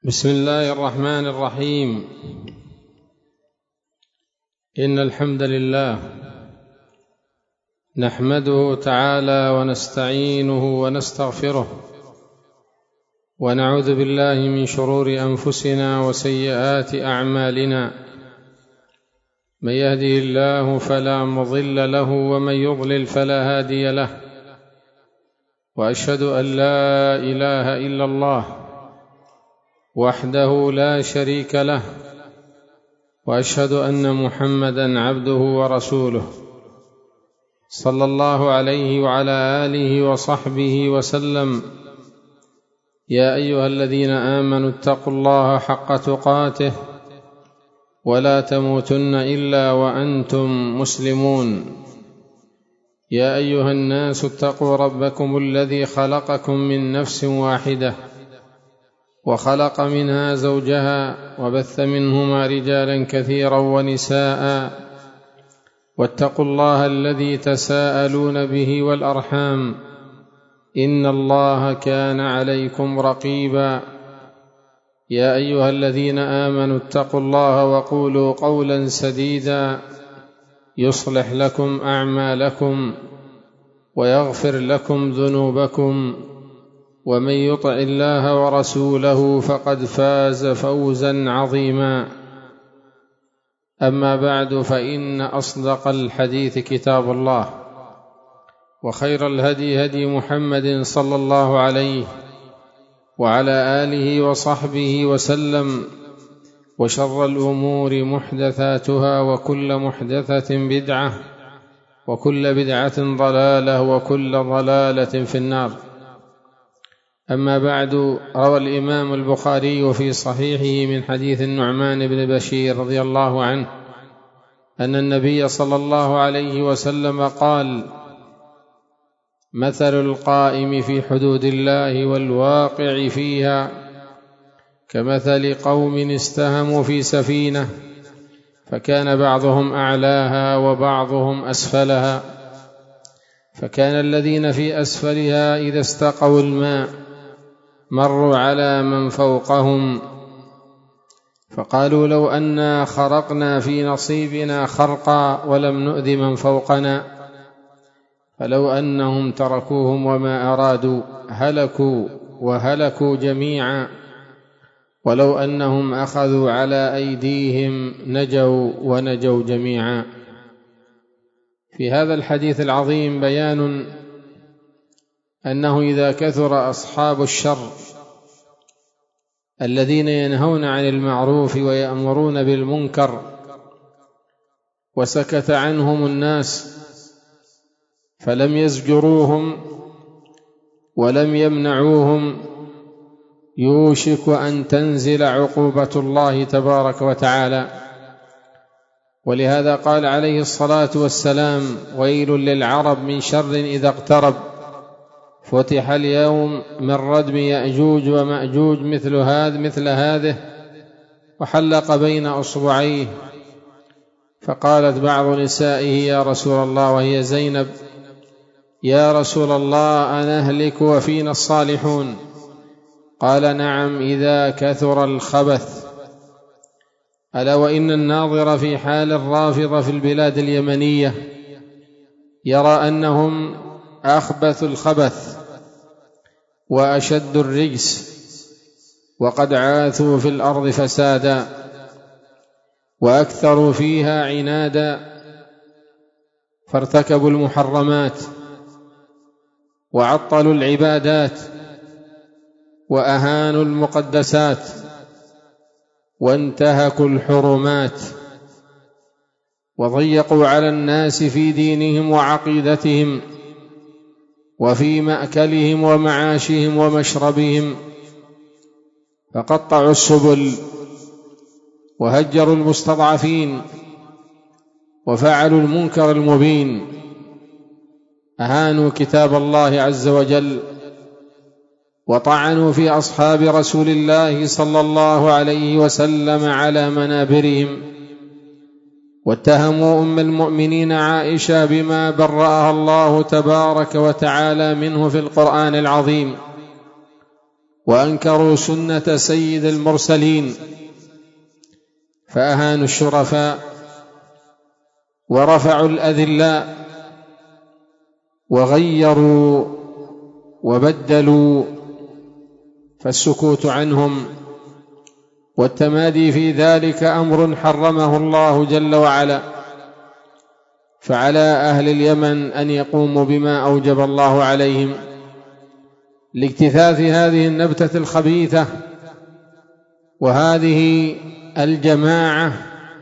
بسم الله الرحمن الرحيم. إن الحمد لله نحمده تعالى ونستعينه ونستغفره ونعوذ بالله من شرور أنفسنا وسيئات أعمالنا. من يهده الله فلا مضل له ومن يضلل فلا هادي له، وأشهد أن لا إله إلا الله وحده لا شريك له، وأشهد أن محمدًا عبده ورسوله صلى الله عليه وعلى آله وصحبه وسلم. يا أيها الذين آمنوا اتقوا الله حق تقاته ولا تموتن إلا وأنتم مسلمون. يا أيها الناس اتقوا ربكم الذي خلقكم من نفس واحدة وخلق منها زوجها وبث منهما رجالا كثيرا ونساء، واتقوا الله الذي تساءلون به والأرحام إن الله كان عليكم رقيبا. يا أيها الذين آمنوا اتقوا الله وقولوا قولا سديدا يصلح لكم أعمالكم ويغفر لكم ذنوبكم، ومن يطع الله ورسوله فقد فاز فوزا عظيما. أما بعد، فإن أصدق الحديث كتاب الله، وخير الهدي هدي محمد صلى الله عليه وعلى آله وصحبه وسلم، وشر الأمور محدثاتها، وكل محدثة بدعة، وكل بدعة ضلالة، وكل ضلالة في النار. أما بعد، روى الإمام البخاري في صحيحه من حديث النعمان بن بشير رضي الله عنه أن النبي صلى الله عليه وسلم قال: مثل القائم في حدود الله والواقع فيها كمثل قوم استهموا في سفينة فكان بعضهم أعلاها وبعضهم أسفلها، فكان الذين في أسفلها إذا استقوا الماء مروا على من فوقهم فقالوا: لو أنا خرقنا في نصيبنا خرقا ولم نؤذ من فوقنا، فلو أنهم تركوهم وما أرادوا هلكوا وهلكوا جميعا، ولو أنهم أخذوا على أيديهم نجوا ونجوا جميعا. في هذا الحديث العظيم بيان أنه إذا كثر أصحاب الشر الذين ينهون عن المعروف ويأمرون بالمنكر وسكت عنهم الناس فلم يزجروهم ولم يمنعوهم، يوشك أن تنزل عقوبة الله تبارك وتعالى. ولهذا قال عليه الصلاة والسلام: ويل للعرب من شر إذا اقترب، فتح اليوم من ردم يأجوج ومأجوج مثل هذه، وحلق بين أصبعيه. فقالت بعض نسائه: يا رسول الله، وهي زينب: يا رسول الله أنهلك وفينا الصالحون؟ قال: نعم، إذا كثر الخبث. ألا وإن الناظر في حال الرافضة في البلاد اليمنية يرى أنهم أخبث الخبث وأشد الرجس، وقد عاثوا في الأرض فسادا وأكثروا فيها عنادا، فارتكبوا المحرمات وعطلوا العبادات وأهانوا المقدسات وانتهكوا الحرمات وضيقوا على الناس في دينهم وعقيدتهم وفي مأكلهم ومعاشهم ومشربهم، فقطعوا السبل وهجروا المستضعفين وفعلوا المنكر المبين، أهانوا كتاب الله عز وجل وطعنوا في أصحاب رسول الله صلى الله عليه وسلم على منابرهم، واتهموا أم المؤمنين عائشة بما برأها الله تبارك وتعالى منه في القرآن العظيم، وأنكروا سنة سيد المرسلين، فأهانوا الشرفاء ورفعوا الأذلاء وغيروا وبدلوا، فالسكوت عنهم والتمادي في ذلك أمر حرمه الله جل وعلا. فعلى أهل اليمن أن يقوموا بما أوجب الله عليهم لاجتثاث هذه النبتة الخبيثة وهذه الجماعة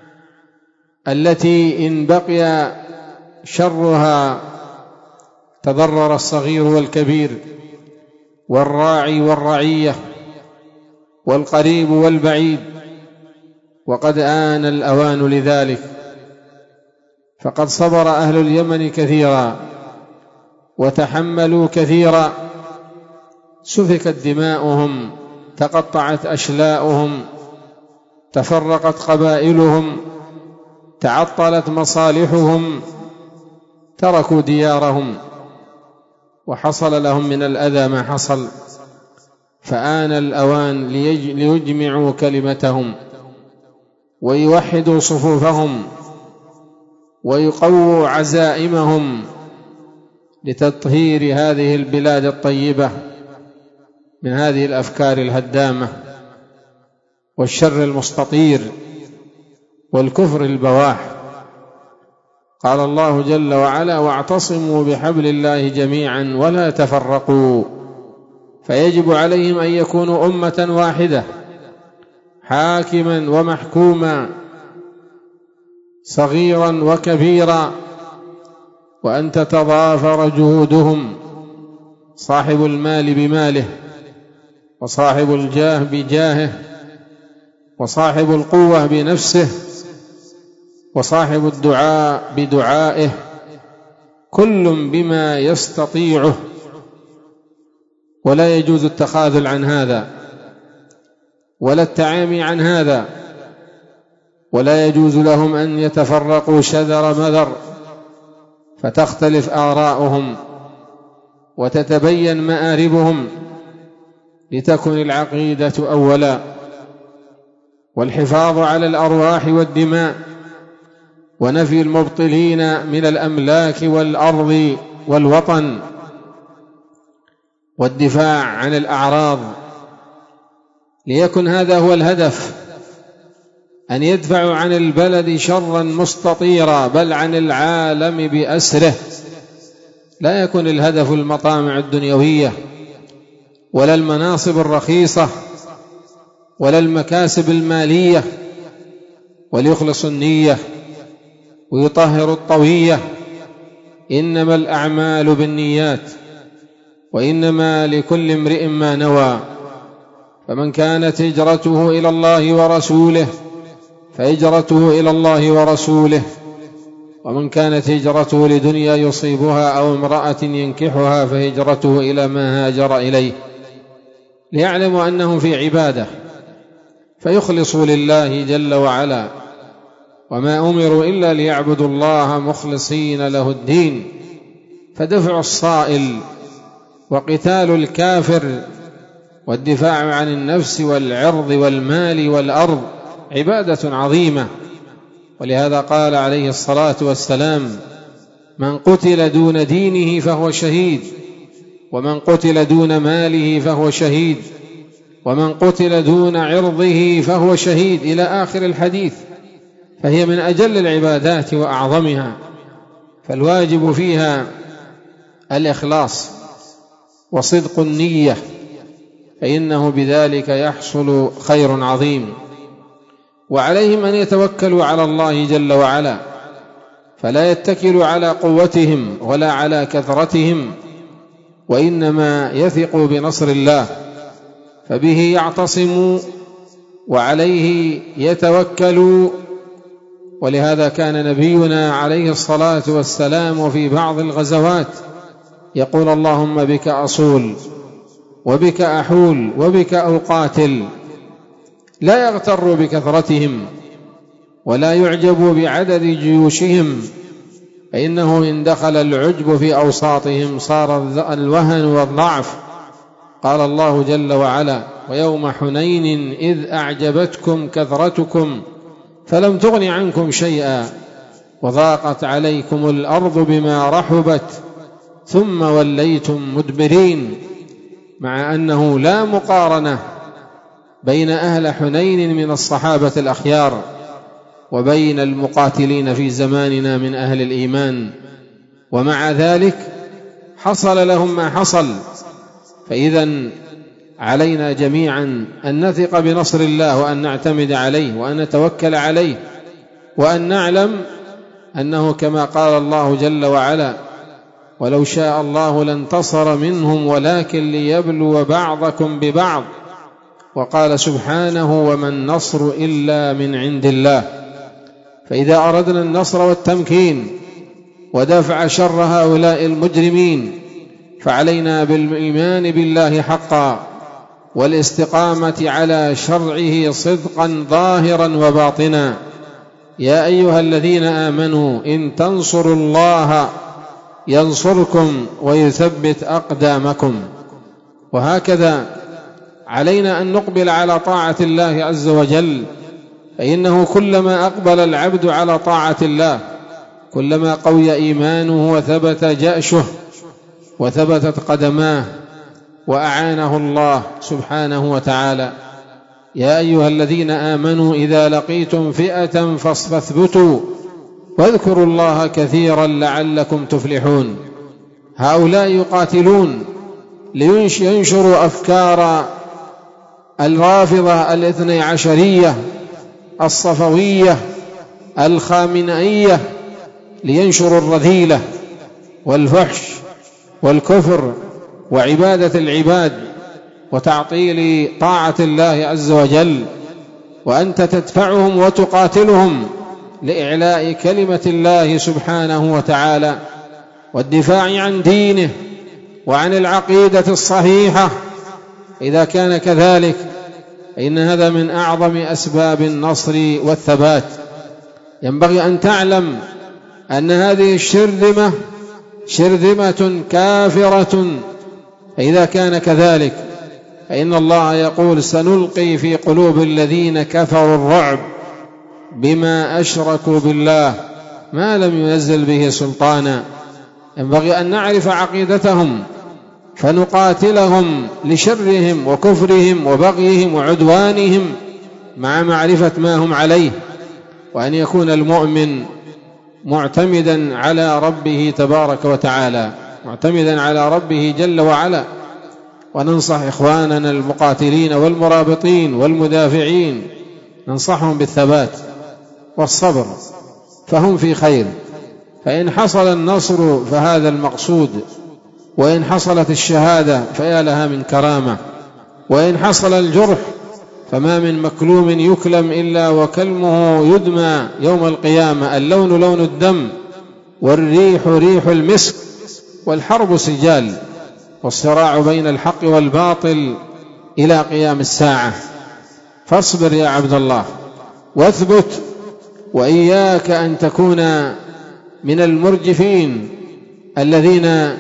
التي إن بقي شرها تضرر الصغير والكبير والراعي والرعية والقريب والبعيد، وقد آن الأوان لذلك. فقد صبر أهل اليمن كثيرا وتحملوا كثيرا، سفكت دماؤهم، تقطعت أشلاؤهم، تفرقت قبائلهم، تعطلت مصالحهم، تركوا ديارهم، وحصل لهم من الأذى ما حصل. فآن الأوان ليجمعوا كلمتهم ويوحدوا صفوفهم ويقووا عزائمهم لتطهير هذه البلاد الطيبة من هذه الأفكار الهدامة والشر المستطير والكفر البواح. قال الله جل وعلا: واعتصموا بحبل الله جميعا ولا تفرقوا. فيجب عليهم أن يكونوا أمة واحدة، حاكما ومحكوما، صغيرا وكبيرا، وأن تتضافر جهودهم، صاحب المال بماله، وصاحب الجاه بجاهه، وصاحب القوة بنفسه، وصاحب الدعاء بدعائه، كل بما يستطيعه. ولا يجوز التخاذل عن هذا ولا التعامي عن هذا، ولا يجوز لهم أن يتفرقوا شذر مذر فتختلف آراؤهم وتتبين مآربهم، لتكن العقيدة أولا، والحفاظ على الأرواح والدماء، ونفي المبطلين من الأملاك والأرض والوطن، والدفاع عن الأعراض. ليكن هذا هو الهدف، أن يدفعوا عن البلد شرا مستطيرا، بل عن العالم بأسره. لا يكون الهدف المطامع الدنيوية ولا المناصب الرخيصة ولا المكاسب المالية، وليخلص النية ويطهر الطوية. إنما الأعمال بالنيات وإنما لكل امرئ ما نوى. فمن كانت هجرته إلى الله ورسوله فهجرته إلى الله ورسوله، ومن كانت هجرته لدنيا يصيبها أو امرأة ينكحها فهجرته إلى ما هاجر إليه. ليعلموا أنهم في عبادة فيخلصوا لله جل وعلا، وما أمروا إلا ليعبدوا الله مخلصين له الدين. فدفع الصائل وقتال الكافر والدفاع عن النفس والعرض والمال والأرض عبادة عظيمة. ولهذا قال عليه الصلاة والسلام: من قتل دون دينه فهو شهيد، ومن قتل دون ماله فهو شهيد، ومن قتل دون عرضه فهو شهيد، إلى آخر الحديث. فهي من أجل العبادات وأعظمها، فالواجب فيها الإخلاص وصدق النية، فإنه بذلك يحصل خير عظيم. وعليهم أن يتوكلوا على الله جل وعلا، فلا يتكلوا على قوتهم ولا على كثرتهم، وإنما يثقوا بنصر الله، فبه يعتصموا وعليه يتوكلوا. ولهذا كان نبينا عليه الصلاة والسلام في بعض الغزوات يقول: اللهم بك أصول وبك أحول وبك أقاتل. لا يغتر بكثرتهم ولا يعجب بعدد جيوشهم، فإنه إن دخل العجب في أوساطهم صار الوهن والضعف، قال الله جل وعلا: ويوم حنين إذ أعجبتكم كثرتكم فلم تغن عنكم شيئا وضاقت عليكم الأرض بما رحبت ثم وليتم مدبرين. مع أنه لا مقارنة بين أهل حنين من الصحابة الأخيار وبين المقاتلين في زماننا من أهل الإيمان، ومع ذلك حصل لهم ما حصل. فإذا علينا جميعا أن نثق بنصر الله وأن نعتمد عليه وأن نتوكل عليه، وأن نعلم أنه كما قال الله جل وعلا: ولو شاء الله لانتصر منهم ولكن ليبلو بعضكم ببعض. وقال سبحانه: وما النصر إلا من عند الله. فإذا أردنا النصر والتمكين ودفع شر هؤلاء المجرمين فعلينا بالإيمان بالله حقا والاستقامة على شرعه صدقا ظاهرا وباطنا. يا أيها الذين آمنوا إن تنصروا الله ينصركم ويثبت أقدامكم. وهكذا علينا أن نقبل على طاعة الله عز وجل، فإنه كلما أقبل العبد على طاعة الله كلما قوي إيمانه وثبت جأشه وثبتت قدماه وأعانه الله سبحانه وتعالى. يا أيها الذين آمنوا إذا لقيتم فئة فاثبتوا واذكروا الله كثيرا لعلكم تفلحون. هؤلاء يقاتلون لينشروا أفكار الرافضة الاثني عشرية الصفوية الخامنئية، لينشروا الرذيلة والفحش والكفر وعبادة العباد وتعطيل طاعة الله عز وجل، وأنت تدفعهم وتقاتلهم لإعلاء كلمة الله سبحانه وتعالى والدفاع عن دينه وعن العقيدة الصحيحة. إذا كان كذلك فإن هذا من أعظم أسباب النصر والثبات. ينبغي أن تعلم أن هذه الشرذمة شرذمة كافرة، فإذا كان كذلك فإن الله يقول: سنلقي في قلوب الذين كفروا الرعب بما أشركوا بالله ما لم ينزل به سلطانا. ينبغي أن نعرف عقيدتهم فنقاتلهم لشرهم وكفرهم وبغيهم وعدوانهم مع معرفة ما هم عليه، وأن يكون المؤمن معتمدا على ربه تبارك وتعالى، معتمدا على ربه جل وعلا. وننصح إخواننا المقاتلين والمرابطين والمدافعين، ننصحهم بالثبات والصبر فهم في خير. فإن حصل النصر فهذا المقصود، وإن حصلت الشهادة فيا لها من كرامة، وإن حصل الجرح فما من مكلوم يكلم إلا وكلمه يدمى يوم القيامة. اللون لون الدم والريح ريح المسك والحرب سجال، والصراع بين الحق والباطل إلى قيام الساعة. فاصبر يا عبد الله واثبت، وإياك أن تكون من المرجفين الذين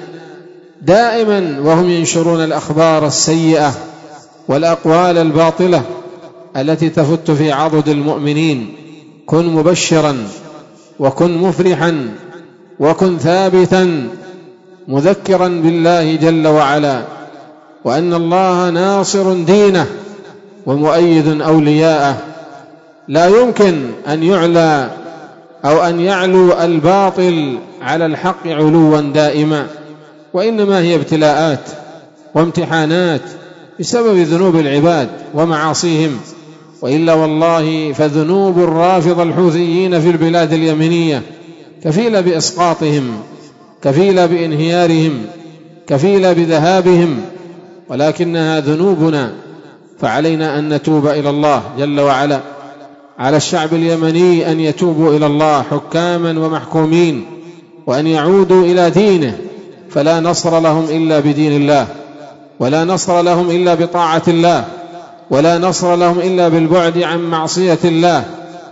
دائما وهم ينشرون الأخبار السيئة والأقوال الباطلة التي تفت في عضد المؤمنين. كن مبشرا وكن مفرحا وكن ثابتا مذكرا بالله جل وعلا، وأن الله ناصر دينه ومؤيد أولياءه. لا يمكن أن يعلى أو أن يعلو الباطل على الحق علوا دائما، وإنما هي ابتلاءات وامتحانات بسبب ذنوب العباد ومعاصيهم. وإلا والله فذنوب الرافضة الحوثيين في البلاد اليمنية كفيلة بإسقاطهم، كفيلة بانهيارهم، كفيلة بذهابهم، ولكنها ذنوبنا، فعلينا أن نتوب إلى الله جل وعلا. على الشعب اليمني أن يتوبوا إلى الله حكاما ومحكومين، وأن يعودوا إلى دينه، فلا نصر لهم إلا بدين الله، ولا نصر لهم إلا بطاعة الله، ولا نصر لهم إلا بالبعد عن معصية الله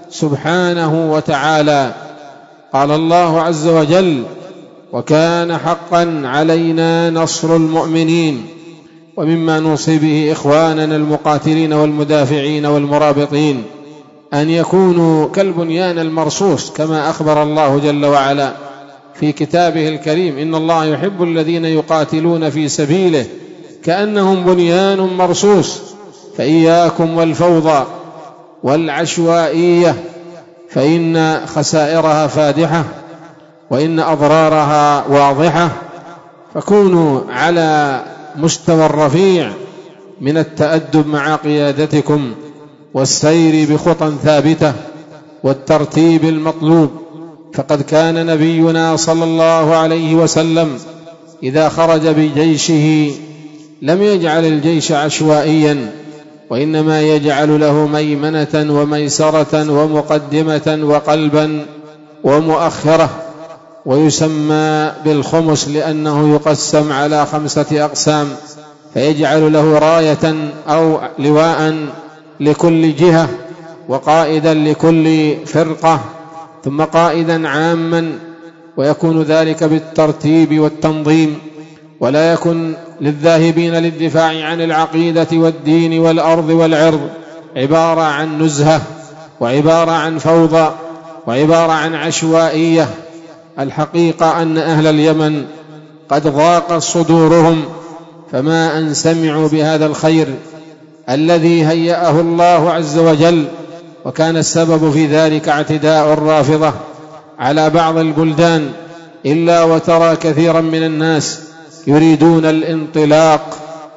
سبحانه وتعالى. قال الله عز وجل: وكان حقا علينا نصر المؤمنين. ومما نوصي به إخواننا المقاتلين والمدافعين والمرابطين أن يكونوا كالبنيان المرصوص، كما أخبر الله جل وعلا في كتابه الكريم: إن الله يحب الذين يقاتلون في سبيله كأنهم بنيان مرصوص. فإياكم والفوضى والعشوائية، فإن خسائرها فادحة وإن أضرارها واضحة. فكونوا على مستوى الرفيع من التأدب مع قيادتكم والسير بخطى ثابتة والترتيب المطلوب. فقد كان نبينا صلى الله عليه وسلم إذا خرج بجيشه لم يجعل الجيش عشوائيا، وإنما يجعل له ميمنة وميسرة ومقدمة وقلبا ومؤخرة، ويسمى بالخمس لأنه يقسم على 5 أقسام، فيجعل له راية أو لواء لكل جهة، وقائدا لكل فرقة، ثم قائدا عاما، ويكون ذلك بالترتيب والتنظيم، ولا يكن للذاهبين للدفاع عن العقيدة والدين والأرض والعرض عبارة عن نزهة وعبارة عن فوضى وعبارة عن عشوائية. الحقيقة أن أهل اليمن قد ضاقت صدورهم، فما أن سمعوا بهذا الخير الذي هيأه الله عز وجل، وكان السبب في ذلك اعتداء الرافضة على بعض البلدان، إلا وترى كثيرا من الناس يريدون الانطلاق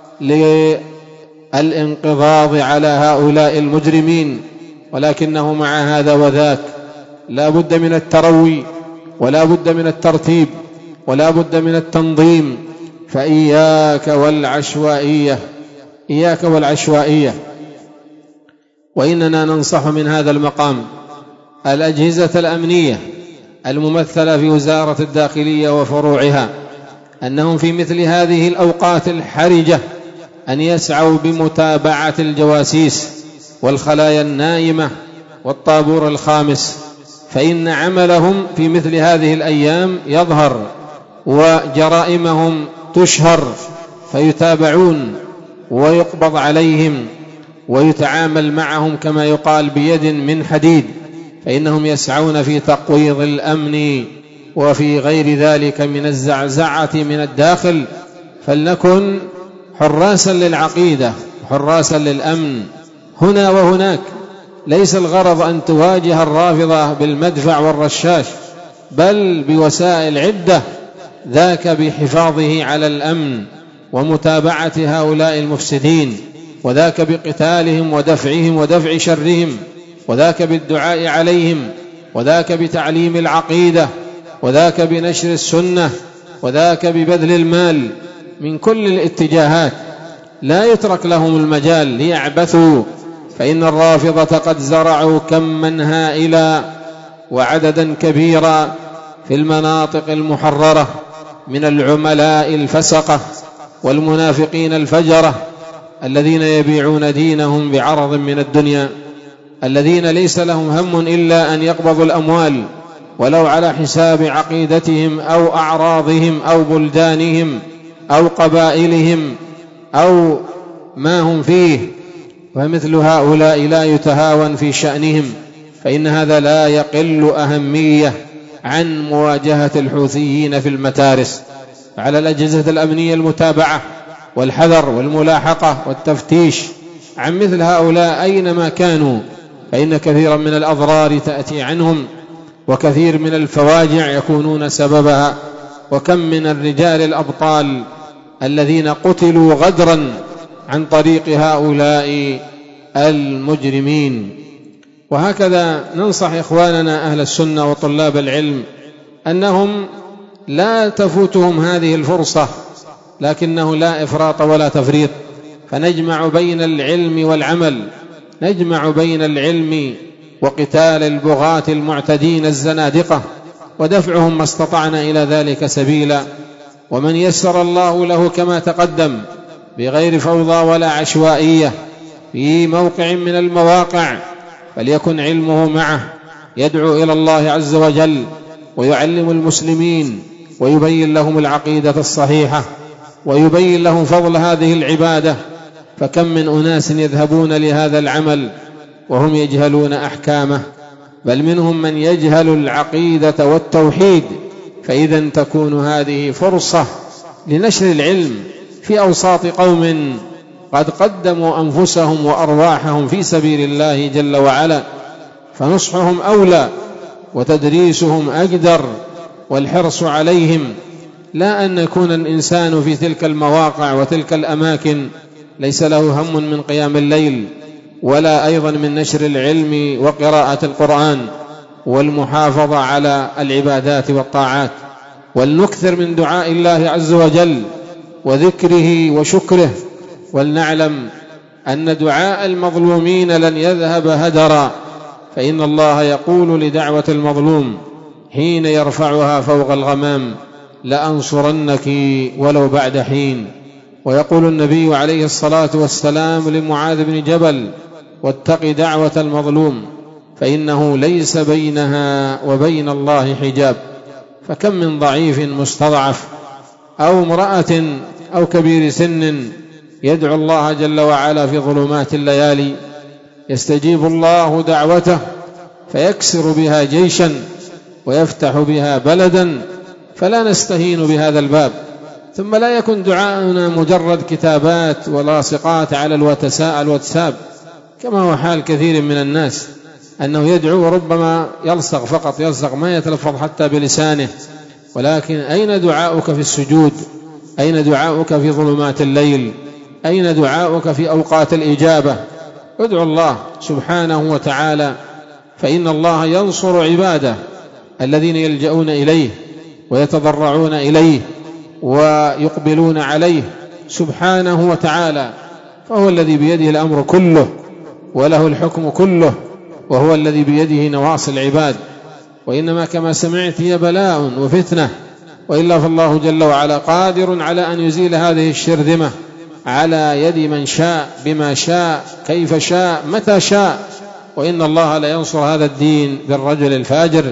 للانقضاض على هؤلاء المجرمين، ولكنه مع هذا وذاك لا بد من التروي ولا بد من الترتيب ولا بد من التنظيم. فإياك والعشوائية، إياك والعشوائية. وإننا ننصح من هذا المقام الأجهزة الأمنية الممثلة في وزارة الداخلية وفروعها أنهم في مثل هذه الأوقات الحرجة أن يسعوا بمتابعة الجواسيس والخلايا النائمة والطابور الخامس، فإن عملهم في مثل هذه الأيام يظهر وجرائمهم تشهر، فيتابعون ويقبض عليهم ويتعامل معهم كما يقال بيد من حديد، فإنهم يسعون في تقويض الأمن وفي غير ذلك من الزعزعة من الداخل. فلنكن حراسا للعقيدة، حراسا للأمن هنا وهناك. ليس الغرض أن تواجه الرافضة بالمدفع والرشاش، بل بوسائل عدة، ذاك بحفاظه على الأمن ومتابعة هؤلاء المفسدين، وذاك بقتالهم ودفعهم ودفع شرهم، وذاك بالدعاء عليهم، وذاك بتعليم العقيدة، وذاك بنشر السنة، وذاك ببذل المال من كل الاتجاهات. لا يترك لهم المجال ليعبثوا، فإن الرافضة قد زرعوا كما هائلا وعددا كبيرا في المناطق المحررة من العملاء الفسقة والمنافقين الفجرة الذين يبيعون دينهم بعرض من الدنيا، الذين ليس لهم هم إلا أن يقبضوا الأموال ولو على حساب عقيدتهم أو أعراضهم أو بلدانهم أو قبائلهم أو ما هم فيه. ومثل هؤلاء لا يتهاون في شأنهم، فإن هذا لا يقل أهمية عن مواجهة الحوثيين في المتارس. على الأجهزة الأمنية المتابعة والحذر والملاحقة والتفتيش عن مثل هؤلاء أينما كانوا، فإن كثيرا من الأضرار تأتي عنهم، وكثير من الفواجع يكونون سببها. وكم من الرجال الأبطال الذين قتلوا غدرا عن طريق هؤلاء المجرمين. وهكذا ننصح إخواننا أهل السنة وطلاب العلم أنهم لا تفوتهم هذه الفرصة، لكنه لا إفراط ولا تفريط، فنجمع بين العلم والعمل، نجمع بين العلم وقتال البغاة المعتدين الزنادقة ودفعهم ما استطعنا إلى ذلك سبيلا. ومن يسر الله له كما تقدم بغير فوضى ولا عشوائية في موقع من المواقع فليكن علمه معه، يدعو إلى الله عز وجل ويعلم المسلمين ويبين لهم العقيدة الصحيحة ويبين لهم فضل هذه العبادة. فكم من أناس يذهبون لهذا العمل وهم يجهلون أحكامه، بل منهم من يجهل العقيدة والتوحيد. فإذا تكون هذه فرصة لنشر العلم في أوساط قوم قد قدموا أنفسهم وأرواحهم في سبيل الله جل وعلا، فنصحهم أولى وتدريسهم أقدر والحرص عليهم، لا أن يكون الإنسان في تلك المواقع وتلك الأماكن ليس له هم من قيام الليل ولا أيضا من نشر العلم وقراءة القرآن والمحافظة على العبادات والطاعات. ولنكثر من دعاء الله عز وجل وذكره وشكره، ولنعلم أن دعاء المظلومين لن يذهب هدرا، فإن الله يقول لدعوة المظلوم حين يرفعها فوق الغمام: لأنصرنك ولو بعد حين. ويقول النبي عليه الصلاة والسلام لمعاذ بن جبل: واتق دعوة المظلوم فإنه ليس بينها وبين الله حجاب. فكم من ضعيف مستضعف أو امرأة أو كبير سن يدعو الله جل وعلا في ظلمات الليالي، يستجيب الله دعوته فيكسر بها جيشا ويفتح بها بلدا، فلا نستهين بهذا الباب. ثم لا يكن دعاءنا مجرد كتابات ولاصقات على الواتساب كما هو حال كثير من الناس، أنه يدعو وربما يلصق فقط، يلصق ما يتلفظ حتى بلسانه. ولكن أين دعاؤك في السجود؟ أين دعاؤك في ظلمات الليل؟ أين دعاؤك في أوقات الإجابة؟ ادعو الله سبحانه وتعالى، فإن الله ينصر عباده الذين يلجؤون إليه ويتضرعون إليه ويقبلون عليه سبحانه وتعالى، فهو الذي بيده الأمر كله وله الحكم كله، وهو الذي بيده نواصي العباد. وإنما كما سمعت هي بلاء وفتنة، وإلا فالله جل وعلا قادر على أن يزيل هذه الشرذمة على يد من شاء بما شاء كيف شاء متى شاء. وإن الله لا ينصر هذا الدين بالرجل الفاجر،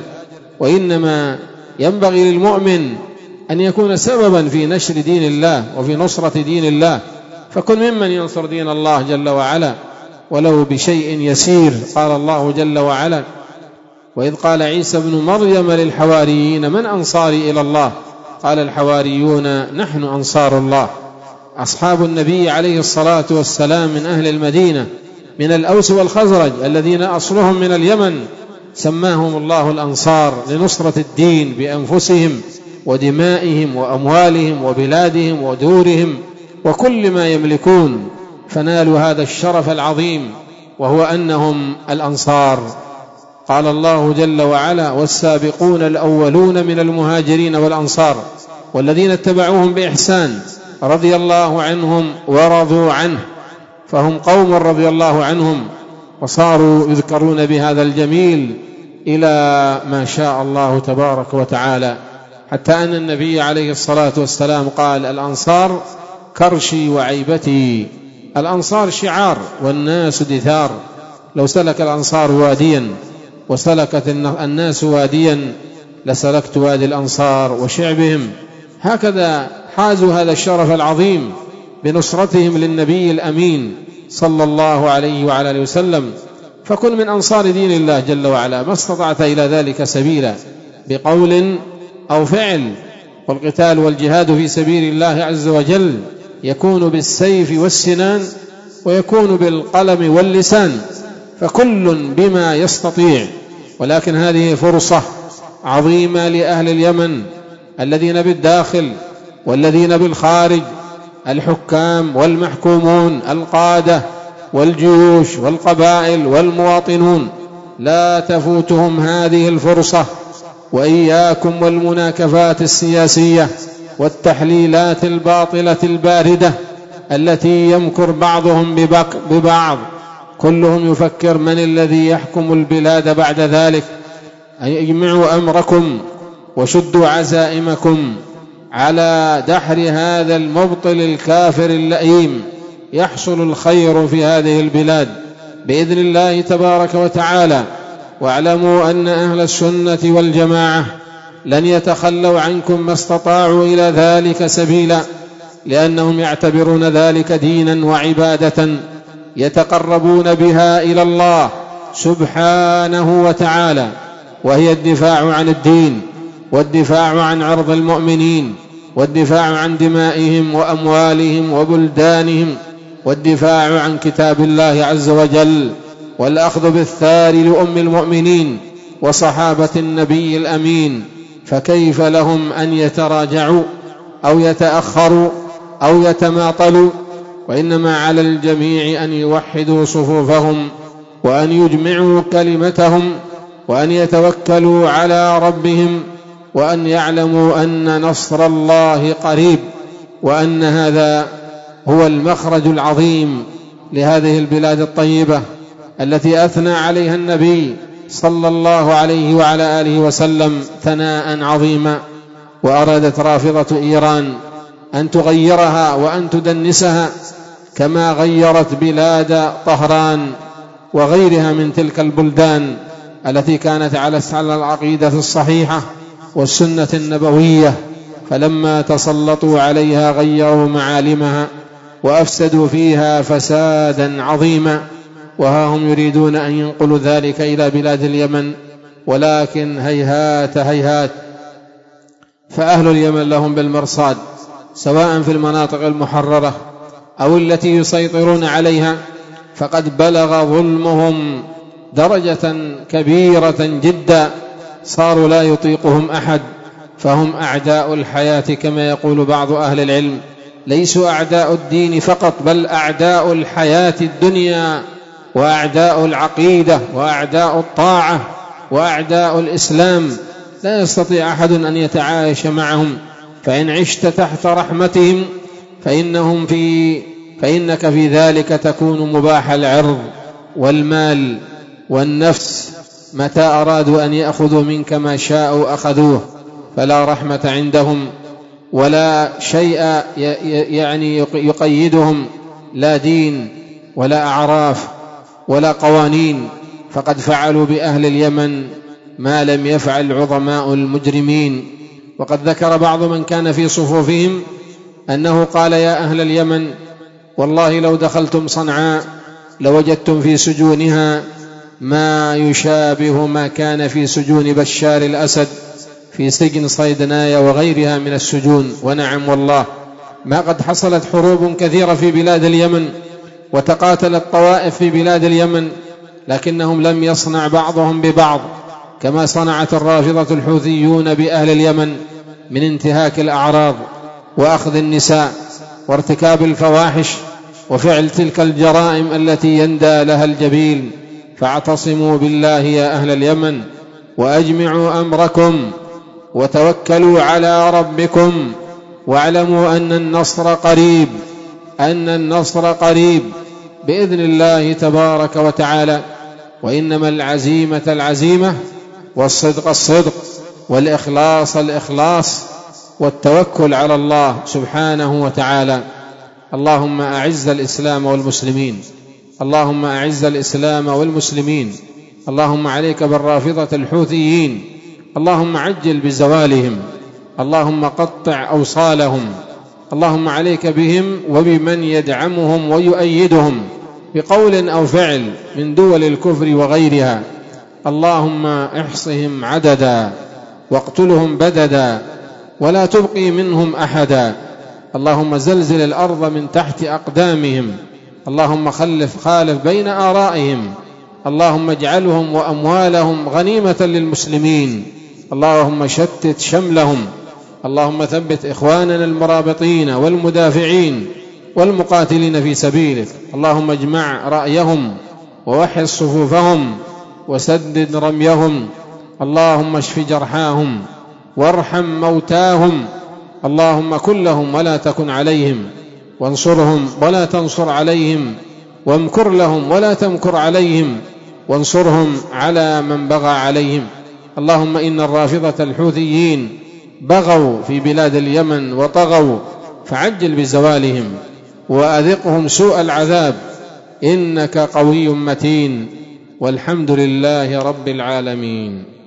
وإنما ينبغي للمؤمن أن يكون سببا في نشر دين الله وفي نصرة دين الله، فكن ممن ينصر دين الله جل وعلا ولو بشيء يسير. قال الله جل وعلا: وإذ قال عيسى بن مريم للحواريين: من أنصاري إلى الله؟ قال الحواريون: نحن أنصار الله. أصحاب النبي عليه الصلاة والسلام من أهل المدينة من الأوس والخزرج الذين أصلهم من اليمن، سماهم الله الأنصار لنصرة الدين بأنفسهم ودمائهم وأموالهم وبلادهم ودورهم وكل ما يملكون، فنالوا هذا الشرف العظيم وهو أنهم الأنصار. قال الله جل وعلا: والسابقون الأولون من المهاجرين والأنصار والذين اتبعوهم بإحسان رضي الله عنهم ورضوا عنه. فهم قوم رضي الله عنهم وصاروا يذكرون بهذا الجميل إلى ما شاء الله تبارك وتعالى، حتى أن النبي عليه الصلاة والسلام قال: الأنصار كرشي وعيبتي. الأنصار شعار والناس دثار. لو سلك الأنصار واديا وسلكت الناس واديا لسلكت وادي الأنصار وشعبهم. هكذا حازوا هذا الشرف العظيم بنصرتهم للنبي الأمين صلى الله عليه وعلى آله وسلم. فكن من أنصار دين الله جل وعلا ما استطعت إلى ذلك سبيلا، بقول أو فعل. والقتال والجهاد في سبيل الله عز وجل يكون بالسيف والسنان ويكون بالقلم واللسان، فكل بما يستطيع. ولكن هذه فرصة عظيمة لأهل اليمن الذين بالداخل والذين بالخارج، الحكام والمحكومون، القادة والجيوش والقبائل والمواطنون، لا تفوتهم هذه الفرصة. وإياكم والمناكفات السياسية والتحليلات الباطلة الباردة التي يمكر بعضهم ببعض. كلهم يفكر من الذي يحكم البلاد بعد ذلك. اجمعوا أمركم وشدوا عزائمكم على دحر هذا المبطل الكافر اللئيم، يحصل الخير في هذه البلاد بإذن الله تبارك وتعالى. واعلموا أن أهل السنة والجماعة لن يتخلوا عنكم ما استطاعوا إلى ذلك سبيلا، لأنهم يعتبرون ذلك دينا وعبادة يتقربون بها إلى الله سبحانه وتعالى، وهي الدفاع عن الدين والدفاع عن عرض المؤمنين والدفاع عن دمائهم وأموالهم وبلدانهم والدفاع عن كتاب الله عز وجل، والأخذ بالثار لأم المؤمنين وصحابة النبي الأمين. فكيف لهم أن يتراجعوا أو يتأخروا أو يتماطلوا؟ وإنما على الجميع أن يوحدوا صفوفهم وأن يجمعوا كلمتهم وأن يتوكلوا على ربهم وأن يعلموا أن نصر الله قريب، وأن هذا هو المخرج العظيم لهذه البلاد الطيبة التي أثنى عليها النبي صلى الله عليه وعلى آله وسلم ثناء عظيما. وأرادت رافضة إيران أن تغيرها وأن تدنسها كما غيرت بلاد طهران وغيرها من تلك البلدان التي كانت على العقيدة الصحيحة والسنة النبوية، فلما تسلطوا عليها غيروا معالمها وأفسدوا فيها فسادا عظيما. وها هم يريدون أن ينقلوا ذلك إلى بلاد اليمن، ولكن هيهات هيهات، فأهل اليمن لهم بالمرصاد سواء في المناطق المحررة أو التي يسيطرون عليها، فقد بلغ ظلمهم درجة كبيرة جدا صاروا لا يطيقهم أحد، فهم أعداء الحياة كما يقول بعض أهل العلم، ليسوا أعداء الدين فقط بل أعداء الحياة الدنيا وأعداء العقيدة وأعداء الطاعة وأعداء الإسلام. لا يستطيع أحد أن يتعايش معهم، فإن عشت تحت رحمتهم فإنك في ذلك تكون مباح العرض والمال والنفس، متى أرادوا أن يأخذوا منك ما شاءوا أخذوه، فلا رحمة عندهم ولا شيء يعني يقيدهم، لا دين ولا أعراف ولا قوانين. فقد فعلوا بأهل اليمن ما لم يفعل عظماء المجرمين. وقد ذكر بعض من كان في صفوفهم أنه قال: يا أهل اليمن، والله لو دخلتم صنعاء لوجدتم في سجونها ما يشابه ما كان في سجون بشار الأسد في سجن صيدنايا وغيرها من السجون. ونعم والله ما قد حصلت حروب كثيرة في بلاد اليمن وتقاتلت طوائف في بلاد اليمن، لكنهم لم يصنع بعضهم ببعض كما صنعت الرافضة الحوثيون بأهل اليمن من انتهاك الأعراض وأخذ النساء وارتكاب الفواحش وفعل تلك الجرائم التي يندى لها الجبين. فاعتصموا بالله يا أهل اليمن وأجمعوا أمركم وتوكلوا على ربكم، واعلموا أن النصر قريب، أن النصر قريب بإذن الله تبارك وتعالى. وإنما العزيمة العزيمة، والصدق الصدق، والإخلاص الإخلاص، والتوكل على الله سبحانه وتعالى. اللهم أعز الإسلام والمسلمين، اللهم أعز الإسلام والمسلمين. اللهم عليك بالرافضة الحوثيين، اللهم عجل بزوالهم، اللهم قطع أوصالهم، اللهم عليك بهم وبمن يدعمهم ويؤيدهم بقول أو فعل من دول الكفر وغيرها. اللهم احصهم عددا واقتلهم بددا ولا تبقي منهم أحدا. اللهم زلزل الأرض من تحت أقدامهم، اللهم خالف بين آرائهم، اللهم اجعلهم وأموالهم غنيمة للمسلمين، اللهم شتت شملهم، اللهم ثبت إخواننا المرابطين والمدافعين والمقاتلين في سبيلك، اللهم اجمع رأيهم ووحد صفوفهم وسدد رميهم، اللهم اشف جرحاهم وارحم موتاهم، اللهم كن لهم ولا تكن عليهم، وانصرهم ولا تنصر عليهم، وامكر لهم ولا تمكر عليهم، وانصرهم على من بغى عليهم. اللهم إن الرافضة الحوثيين بغوا في بلاد اليمن وطغوا، فعجل بزوالهم وأذقهم سوء العذاب، إنك قوي متين، والحمد لله رب العالمين.